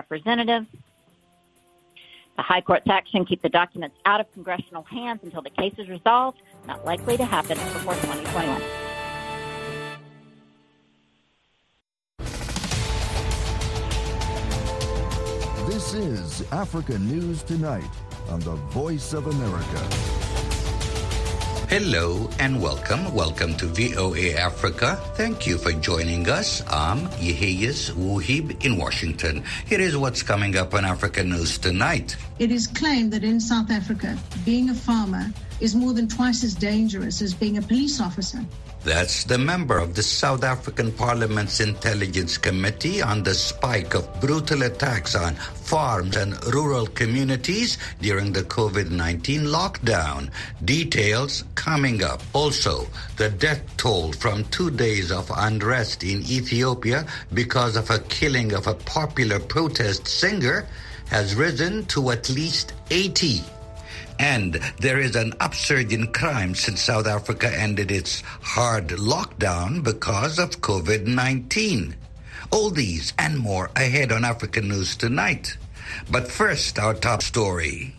Representatives. The High Court's action keep the documents out of congressional hands until the case is resolved, not likely to happen before 2021. This is Africa News Tonight on the Voice of America. Hello and welcome. Welcome to VOA Africa. Thank you for joining us. I'm Yeheyes Wuhib in Washington. Here is what's coming up on Africa News Tonight. It is claimed that in South Africa, being a farmer is more than twice as dangerous as being a police officer. That's the member of the South African Parliament's Intelligence Committee on the spike of brutal attacks on farms and rural communities during the COVID-19 lockdown. Details coming up. Also, the death toll from 2 days of unrest in Ethiopia because of a killing of a popular protest singer has risen to at least 80. And there is an upsurge in crime since South Africa ended its hard lockdown because of COVID-19. All these and more ahead on African News Tonight. But first, our top story.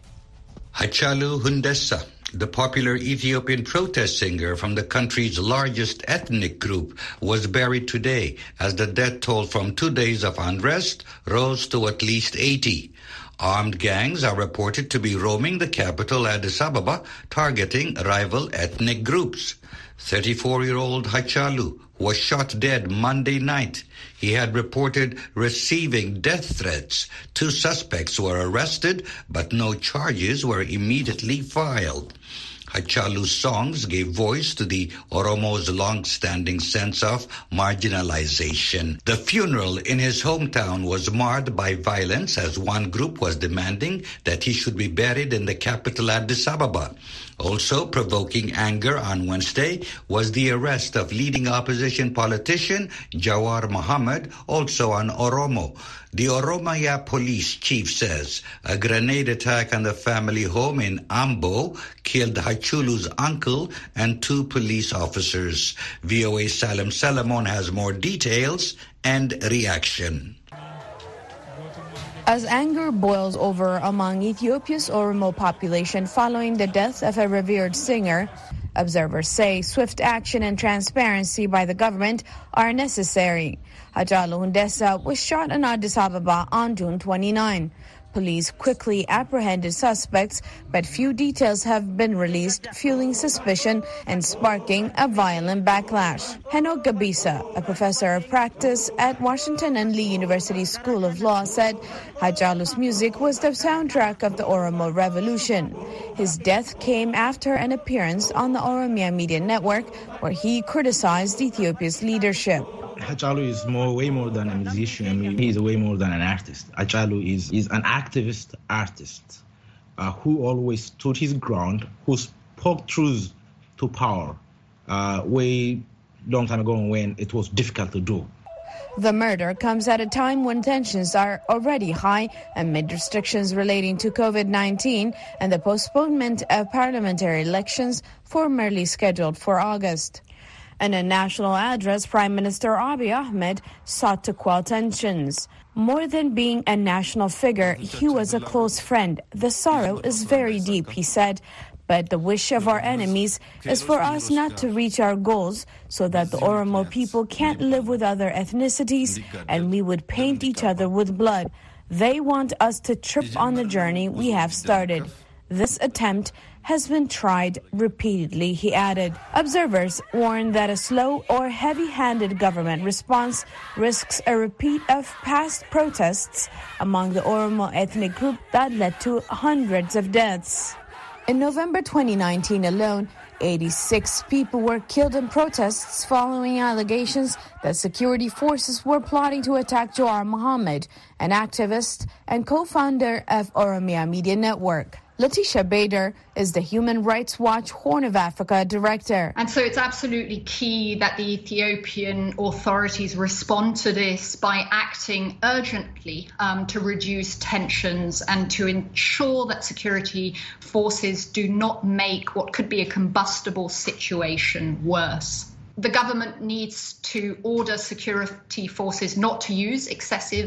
Hachalu Hundessa, the popular Ethiopian protest singer from the country's largest ethnic group, was buried today as the death toll from 2 days of unrest rose to at least 80. Armed gangs are reported to be roaming the capital, Addis Ababa, targeting rival ethnic groups. 34-year-old Hachalu was shot dead Monday night. He had reported receiving death threats. 2 suspects were arrested, but no charges were immediately filed. Hachalu's songs gave voice to the Oromo's long-standing sense of marginalization. The funeral in his hometown was marred by violence as one group was demanding that he should be buried in the capital Addis Ababa. Also provoking anger on Wednesday was the arrest of leading opposition politician Jawar Mohammed, also an Oromo. The Oromia police chief says a grenade attack on the family home in Ambo killed Hachulu's uncle and 2 police officers. VOA Salem Salamon has more details and reaction. As anger boils over among Ethiopia's Oromo population following the death of a revered singer, observers say swift action and transparency by the government are necessary. Hachalu Hundessa was shot in Addis Ababa on June 29. Police quickly apprehended suspects, but few details have been released, fueling suspicion and sparking a violent backlash. Henok Gabisa, a professor of practice at Washington and Lee University School of Law, said Hachalu's music was the soundtrack of the Oromo Revolution. His death came after an appearance on the Oromia Media Network, where he criticized Ethiopia's leadership. Hachalu is way more than a musician. I mean, he's way more than an artist. Hachalu is an activist artist who always stood his ground, who spoke truth to power way long time ago when it was difficult to do. The murder comes at a time when tensions are already high amid restrictions relating to COVID-19 and the postponement of parliamentary elections formerly scheduled for August. In a national address, Prime Minister Abiy Ahmed sought to quell tensions. More than being a national figure, he was a close friend. The sorrow is very deep, he said. But the wish of our enemies is for us not to reach our goals so that the Oromo people can't live with other ethnicities and we would paint each other with blood. They want us to trip on the journey we have started. This attempt has been tried repeatedly, he added. Observers warn that a slow or heavy-handed government response risks a repeat of past protests among the Oromo ethnic group that led to hundreds of deaths. In November 2019 alone, 86 people were killed in protests following allegations that security forces were plotting to attack Jawar Mohammed, an activist and co-founder of Oromia Media Network. Letitia Bader is the Human Rights Watch Horn of Africa director. And so it's absolutely key that the Ethiopian authorities respond to this by acting urgently to reduce tensions and to ensure that security forces do not make what could be a combustible situation worse. The government needs to order security forces not to use excessive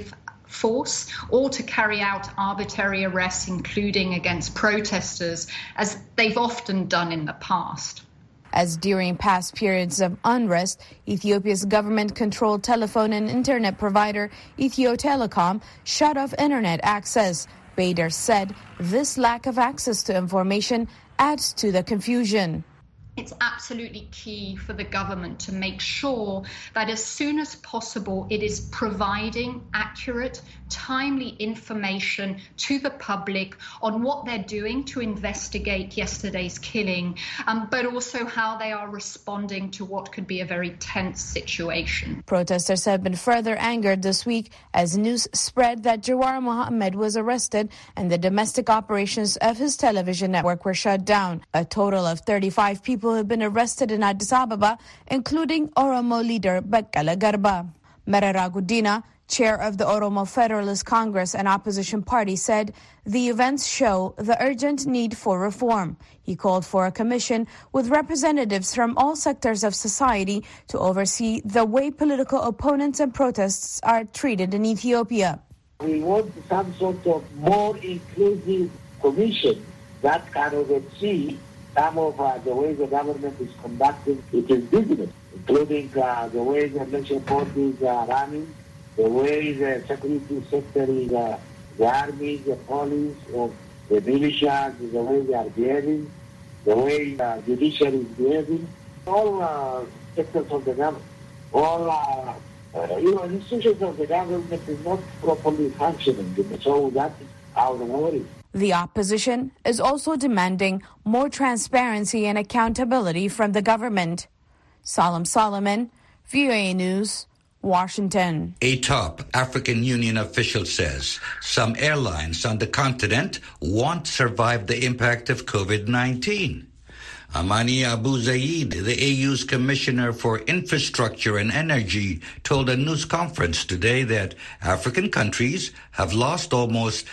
force or to carry out arbitrary arrests, including against protesters, as they've often done in the past. As during past periods of unrest, Ethiopia's government-controlled telephone and internet provider, Ethio Telecom, shut off internet access. Bader said this lack of access to information adds to the confusion. It's absolutely key for the government to make sure that as soon as possible it is providing accurate, timely information to the public on what they're doing to investigate yesterday's killing, but also how they are responding to what could be a very tense situation. Protesters have been further angered this week as news spread that Jawar Mohammed was arrested and the domestic operations of his television network were shut down. A total of 35 people have been arrested in Addis Ababa, including Oromo leader Baqqala Garba. Merera Guddina, chair of the Oromo Federalist Congress and opposition party, said the events show the urgent need for reform. He called for a commission with representatives from all sectors of society to oversee the way political opponents and protests are treated in Ethiopia. We want some sort of more inclusive commission that can oversee some of the way the government is conducting its business, including the way the election board is running, the way the security sector is, the army, the police, or the militias, the way they are behaving, the way the judiciary is behaving, all sectors of the government, all institutions of the government is not properly functioning. So that is our worry. The opposition is also demanding more transparency and accountability from the government. Salam Solomon, VOA News, Washington. A top African Union official says some airlines on the continent won't survive the impact of COVID-19. Amani Abu Zaid, the AU's Commissioner for Infrastructure and Energy, told a news conference today that African countries have lost almost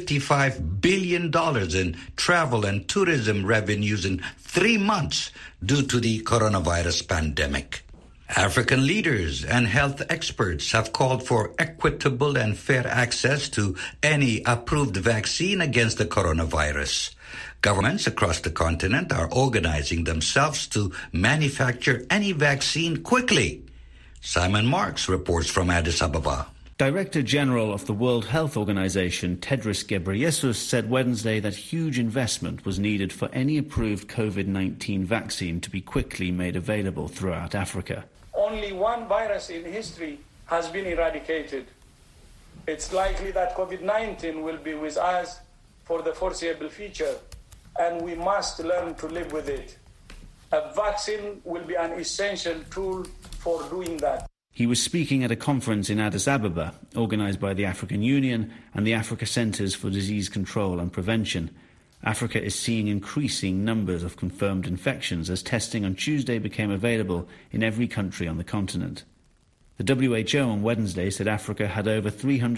$55 billion in travel and tourism revenues in 3 months due to the coronavirus pandemic. African leaders and health experts have called for equitable and fair access to any approved vaccine against the coronavirus. Governments across the continent are organizing themselves to manufacture any vaccine quickly. Simon Marks reports from Addis Ababa. Director General of the World Health Organization, Tedros Ghebreyesus, said Wednesday that huge investment was needed for any approved COVID-19 vaccine to be quickly made available throughout Africa. Only one virus in history has been eradicated. It's likely that COVID-19 will be with us for the foreseeable future, and we must learn to live with it. A vaccine will be an essential tool for doing that. He was speaking at a conference in Addis Ababa, organised by the African Union and the Africa Centres for Disease Control and Prevention. Africa is seeing increasing numbers of confirmed infections as testing on Tuesday became available in every country on the continent. The WHO on Wednesday said Africa had over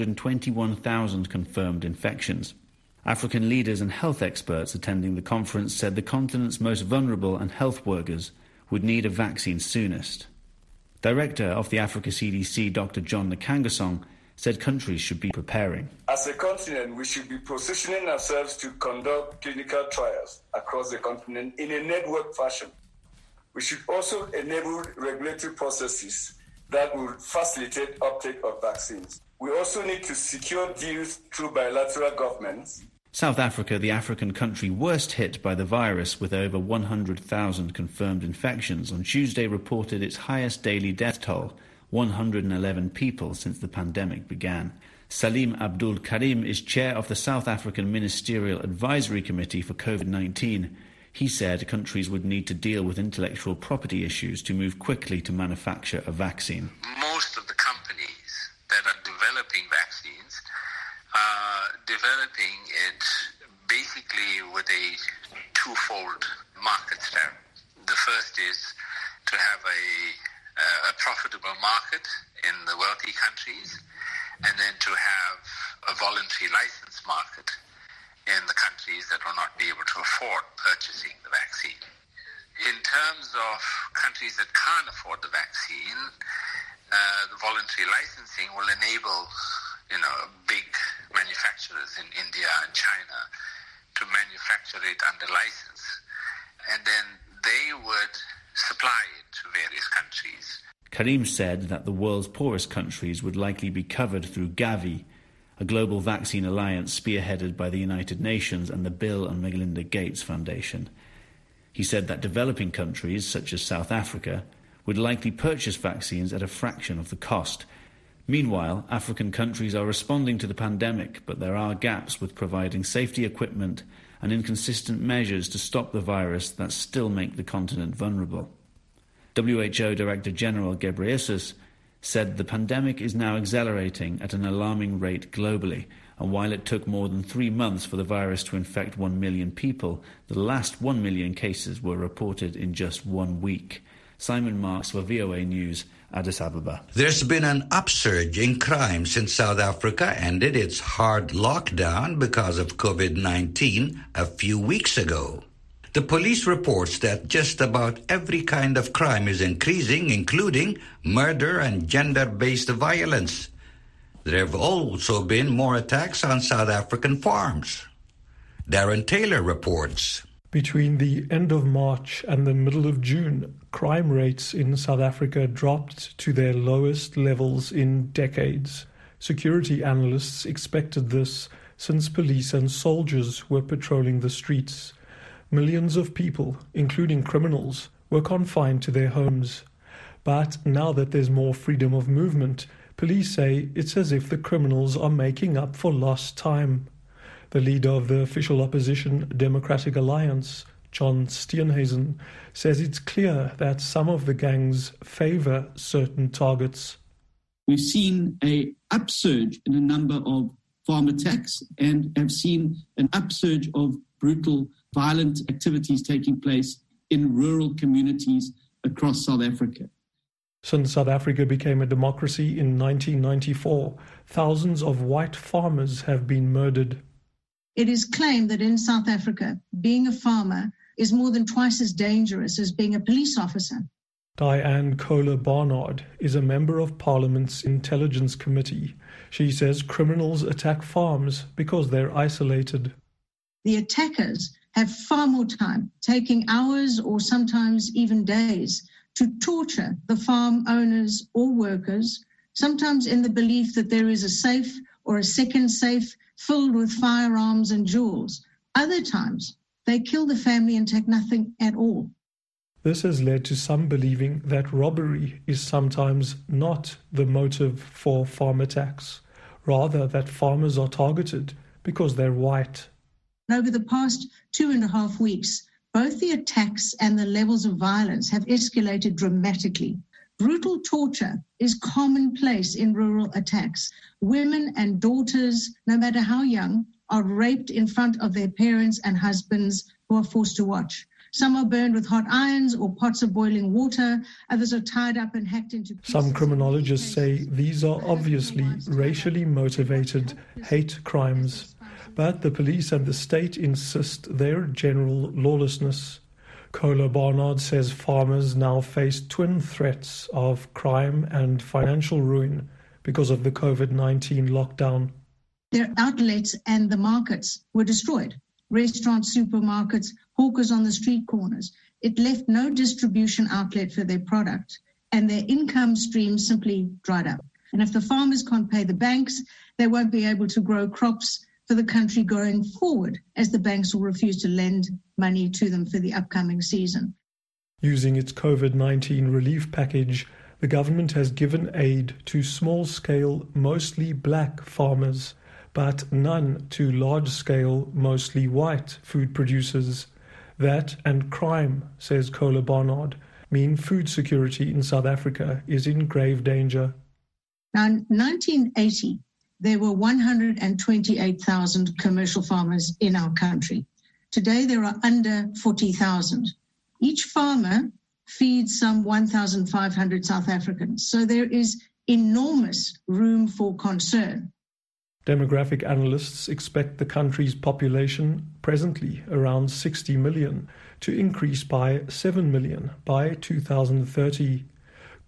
321,000 confirmed infections. African leaders and health experts attending the conference said the continent's most vulnerable and health workers would need a vaccine soonest. Director of the Africa CDC, Dr. John Nkangasong, said countries should be preparing. As a continent, we should be positioning ourselves to conduct clinical trials across the continent in a network fashion. We should also enable regulatory processes that will facilitate uptake of vaccines. We also need to secure deals through bilateral governments. South Africa, the African country worst hit by the virus with over 100,000 confirmed infections, on Tuesday reported its highest daily death toll, 111 people since the pandemic began. Salim Abdul Karim is chair of the South African Ministerial Advisory Committee for COVID-19. He said countries would need to deal with intellectual property issues to move quickly to manufacture a vaccine. Most of the companies that are developing vaccines are developing it basically with a twofold market strategy. The first is to have a profitable market in the wealthy countries, and then to have a voluntary license market in the countries that will not be able to afford purchasing the vaccine. In terms of countries that can't afford the vaccine, the voluntary licensing will enable big manufacturers in India and China to manufacture it under license. And then they would supply it to various countries. Karim said that the world's poorest countries would likely be covered through Gavi, a global vaccine alliance spearheaded by the United Nations and the Bill and Melinda Gates Foundation. He said that developing countries, such as South Africa, would likely purchase vaccines at a fraction of the cost. Meanwhile, African countries are responding to the pandemic, but there are gaps with providing safety equipment and inconsistent measures to stop the virus that still make the continent vulnerable. WHO Director General Ghebreyesus said the pandemic is now accelerating at an alarming rate globally, and while it took more than 3 months for the virus to infect 1 million people, the last 1 million cases were reported in just 1 week. Simon Marks for VOA News, Addis Ababa. There's been an upsurge in crime since South Africa ended its hard lockdown because of COVID-19 a few weeks ago. The police reports that just about every kind of crime is increasing, including murder and gender-based violence. There have also been more attacks on South African farms. Darren Taylor reports. Between the end of March and the middle of June, crime rates in South Africa dropped to their lowest levels in decades. Security analysts expected this since police and soldiers were patrolling the streets. Millions of people, including criminals, were confined to their homes. But now that there's more freedom of movement, police say it's as if the criminals are making up for lost time. The leader of the official opposition Democratic Alliance, John Steenhuisen, says it's clear that some of the gangs favor certain targets. We've seen an upsurge in a number of farm attacks and have seen an upsurge of brutal, violent activities taking place in rural communities across South Africa. Since South Africa became a democracy in 1994, thousands of white farmers have been murdered. It is claimed that in South Africa, being a farmer is more than twice as dangerous as being a police officer. Diane Kohler-Barnard is a member of Parliament's Intelligence Committee. She says criminals attack farms because they're isolated. The attackers have far more time, taking hours or sometimes even days, to torture the farm owners or workers, sometimes in the belief that there is a safe or a second safe filled with firearms and jewels. Other times, they kill the family and take nothing at all. This has led to some believing that robbery is sometimes not the motive for farm attacks, rather that farmers are targeted because they're white. Over the past 2.5 weeks, both the attacks and the levels of violence have escalated dramatically. Brutal torture is commonplace in rural attacks. Women and daughters, no matter how young, are raped in front of their parents and husbands who are forced to watch. Some are burned with hot irons or pots of boiling water. Others are tied up and hacked into pieces. Some criminologists say these are obviously racially motivated hate crimes, but the police and the state insist they're general lawlessness. Kohler-Barnard says farmers now face twin threats of crime and financial ruin because of the COVID-19 lockdown. Their outlets and the markets were destroyed. Restaurants, supermarkets, hawkers on the street corners. It left no distribution outlet for their product, and their income stream simply dried up. And if the farmers can't pay the banks, they won't be able to grow crops for the country going forward, as the banks will refuse to lend money to them for the upcoming season. Using its COVID-19 relief package, the government has given aid to small-scale, mostly black farmers, but none to large-scale, mostly white food producers. That and crime, says Kohler-Barnard, mean food security in South Africa is in grave danger. Now, in 1980, there were 128,000 commercial farmers in our country. Today, there are under 40,000. Each farmer feeds some 1,500 South Africans, so there is enormous room for concern. Demographic analysts expect the country's population, presently around 60 million, to increase by 7 million by 2030.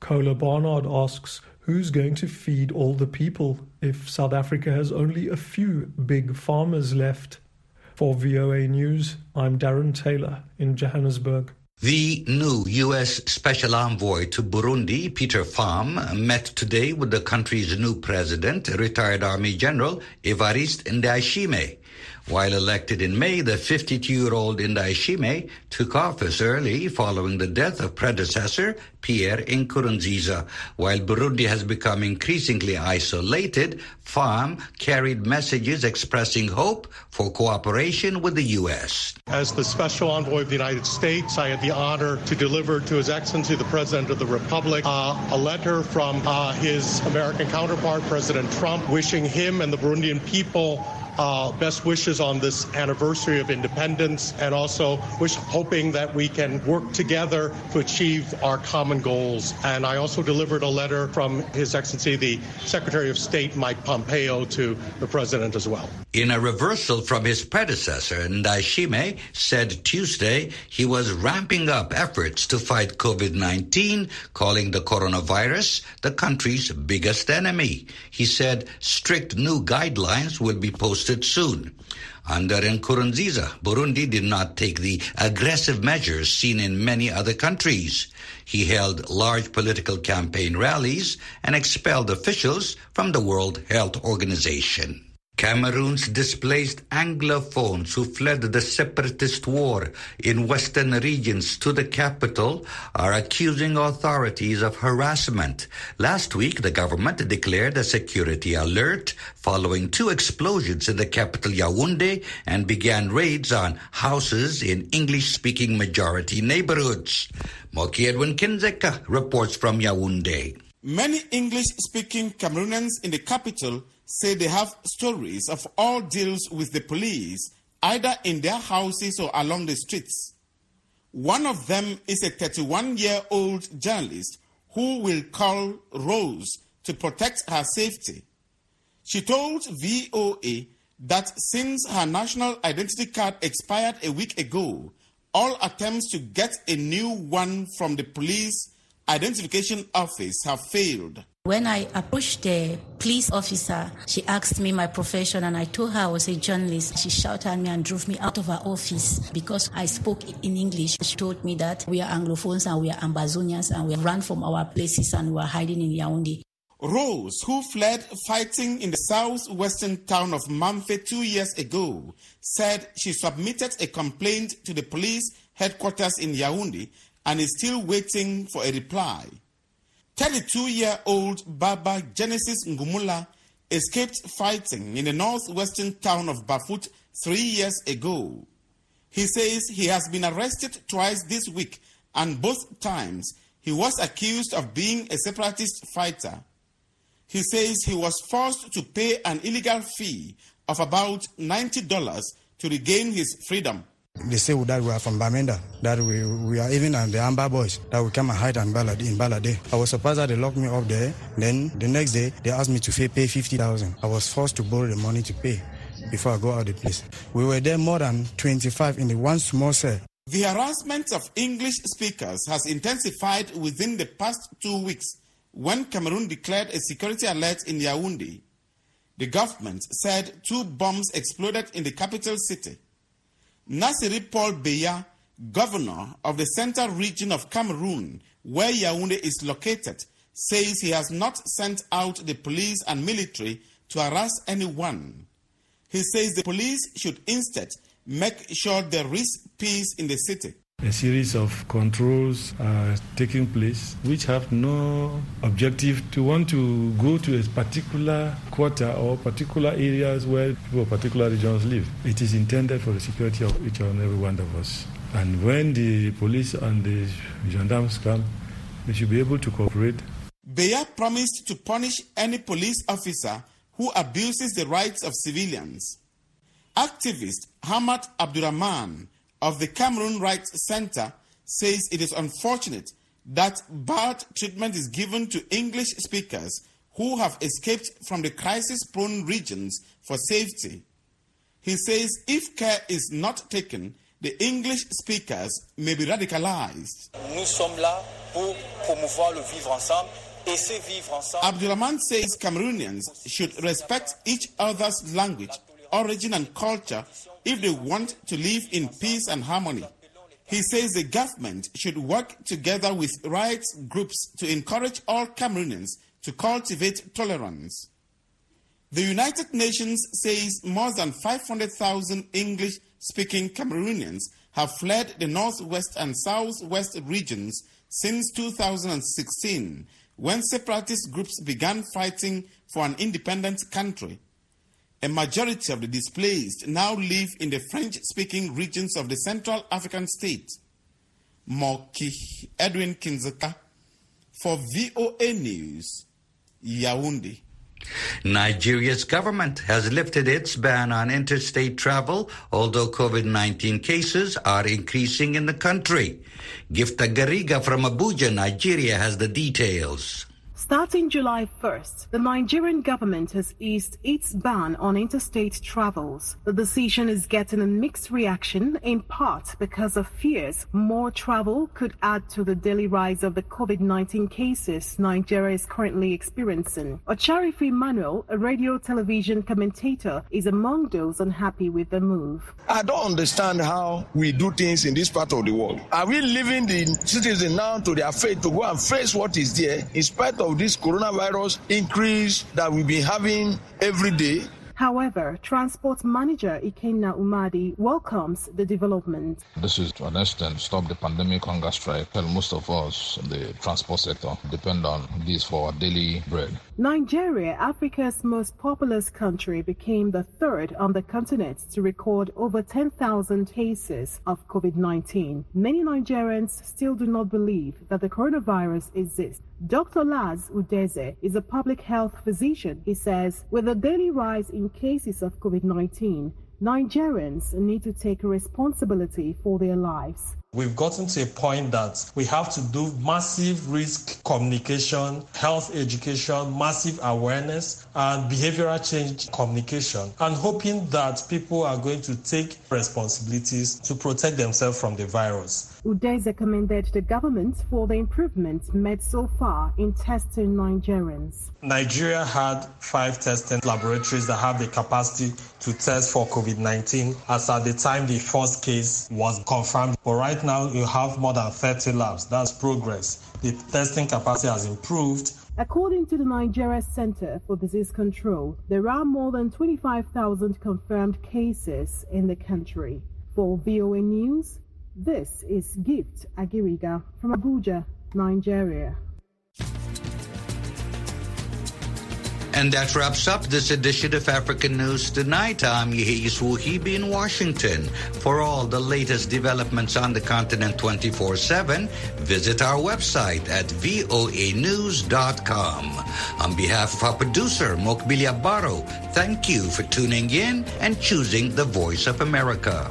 Kola Barnard asks, who's going to feed all the people if South Africa has only a few big farmers left? For VOA News, I'm Darren Taylor in Johannesburg. The new U.S. Special Envoy to Burundi, Peter Pham, met today with the country's new president, retired Army General Evariste Ndayishimiye. While elected in May, the 52-year-old Ndayishimiye took office early following the death of predecessor Pierre Nkurunziza. While Burundi has become increasingly isolated, Pham carried messages expressing hope for cooperation with the U.S. As the Special Envoy of the United States, I had the honor to deliver to His Excellency the President of the Republic a letter from his American counterpart, President Trump, wishing him and the Burundian people best wishes on this anniversary of independence, and also hoping that we can work together to achieve our common goals. And I also delivered a letter from His Excellency the Secretary of State Mike Pompeo to the President as well. In a reversal from his predecessor, Ndayishimiye said Tuesday he was ramping up efforts to fight COVID-19, calling the coronavirus the country's biggest enemy. He said strict new guidelines will be posted soon. Under Nkurunziza, Burundi did not take the aggressive measures seen in many other countries. He held large political campaign rallies and expelled officials from the World Health Organization. Cameroon's displaced Anglophones who fled the separatist war in western regions to the capital are accusing authorities of harassment. Last week, the government declared a security alert following 2 explosions in the capital Yaoundé and began raids on houses in English-speaking majority neighborhoods. Moki Edwin Kinzeka reports from Yaoundé. Many English-speaking Cameroonians in the capital say they have stories of all deals with the police, either in their houses or along the streets. One of them is a 31-year-old journalist who will call Rose to protect her safety. She told VOA that since her national identity card expired a week ago, all attempts to get a new one from the police identification office have failed. When I approached the police officer, she asked me my profession, and I told her I was a journalist. She shouted at me and drove me out of her office because I spoke in English. She told me that we are Anglophones and we are Ambazonians and we ran from our places and we are hiding in Yaoundé. Rose, who fled fighting in the southwestern town of Mamfe 2 years ago, said she submitted a complaint to the police headquarters in Yaoundé and is still waiting for a reply. 32-year-old Baba Genesis Ngumula escaped fighting in the northwestern town of Bafut 3 years ago. He says he has been arrested twice this week, and both times he was accused of being a separatist fighter. He says he was forced to pay an illegal fee of about $90 to regain his freedom. They say that we are from Bamenda, that we are even the Amba boys, that we come and hide in Balade. I was surprised that they locked me up there. Then the next day, they asked me to pay 50,000. I was forced to borrow the money to pay before I go out of the place. We were there more than 25 in the one small cell. The harassment of English speakers has intensified within the past 2 weeks when Cameroon declared a security alert in Yaoundé. The government said 2 bombs exploded in the capital city. Nasiri Paul Beya, governor of the central region of Cameroon, where Yaoundé is located, says he has not sent out the police and military to harass anyone. He says the police should instead make sure there is peace in the city. A series of controls are taking place which have no objective to want to go to a particular quarter or particular areas where people of particular regions live. It is intended for the security of each and every one of us. And when the police and the gendarmes come, they should be able to cooperate. Beya promised to punish any police officer who abuses the rights of civilians. Activist Hamad Abdurrahman of the Cameroon Rights Center says it is unfortunate that bad treatment is given to English speakers who have escaped from the crisis-prone regions for safety. He says if care is not taken, the English speakers may be radicalized. Nous sommes là pour promouvoir le vivre ensemble. Abdulrahman says Cameroonians should respect each other's language, origin and culture if they want to live in peace and harmony. He says the government should work together with rights groups to encourage all Cameroonians to cultivate tolerance. The United Nations says more than 500,000 English-speaking Cameroonians have fled the northwest and southwest regions since 2016, when separatist groups began fighting for an independent country. A majority of the displaced now live in the French-speaking regions of the Central African state. Moki Edwin Kinzeka for VOA News, Yaoundé. Nigeria's government has lifted its ban on interstate travel, although COVID-19 cases are increasing in the country. Gifta Gariga from Abuja, Nigeria, has the details. Starting July 1st, the Nigerian government has eased its ban on interstate travels. The decision is getting a mixed reaction, in part because of fears more travel could add to the daily rise of the COVID-19 cases Nigeria is currently experiencing. Ocharife Manuel, a radio television commentator, is among those unhappy with the move. I don't understand how we do things in this part of the world. Are we leaving the citizens now to their fate to go and face what is there in spite of this coronavirus increase that we've been having every day? However, Transport Manager Ikenna Umadi welcomes the development. This is to an extent stop the pandemic hunger strike. Well, most of us in the transport sector depend on this for our daily bread. Nigeria, Africa's most populous country, became the third on the continent to record over 10,000 cases of COVID-19. Many Nigerians still do not believe that the coronavirus exists. Dr. Laz Udeze is a public health physician. He says, with the daily rise in cases of COVID-19, Nigerians need to take responsibility for their lives. We've gotten to a point that we have to do massive risk communication, health education, massive awareness, and behavioral change communication, and hoping that people are going to take responsibilities to protect themselves from the virus. Udeze commended the government for the improvements made so far in testing Nigerians. Nigeria had 5 testing laboratories that have the capacity to test for COVID-19 as at the time the first case was confirmed. But right now you have more than 30 labs. That's progress. The testing capacity has improved. According to the Nigeria Center for Disease Control, there are more than 25,000 confirmed cases in the country. For VOA News, this is Gift Agiriga from Abuja, Nigeria. And that wraps up this edition of African News Tonight. I'm Yehis Wuhibi in Washington. For all the latest developments on the continent 24/7, visit our website at voanews.com. On behalf of our producer, Mokbilia Baro, thank you for tuning in and choosing the Voice of America.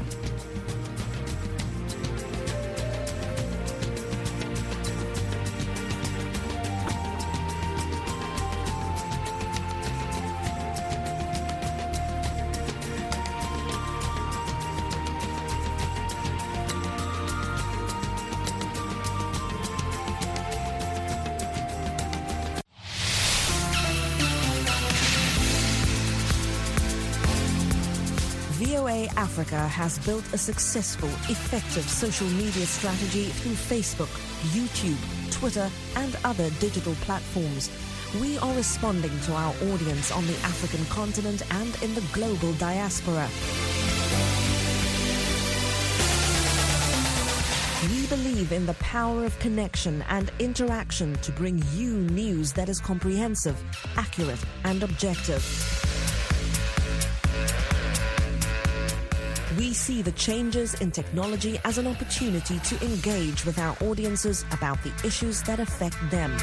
VOA Africa has built a successful, effective social media strategy through Facebook, YouTube, Twitter, and other digital platforms. We are responding to our audience on the African continent and in the global diaspora. We believe in the power of connection and interaction to bring you news that is comprehensive, accurate, and objective. We see the changes in technology as an opportunity to engage with our audiences about the issues that affect them.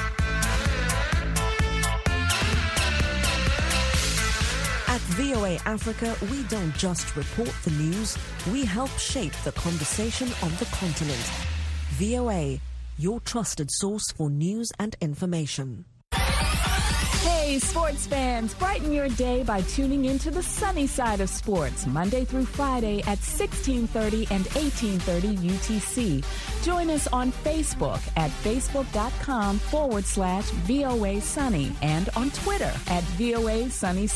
At VOA Africa, we don't just report the news, we help shape the conversation on the continent. VOA, your trusted source for news and information. Hey, sports fans, brighten your day by tuning into the sunny side of sports, Monday through Friday at 1630 and 1830 UTC. Join us on Facebook at facebook.com/VOA Sunny and on Twitter at VOA Sunny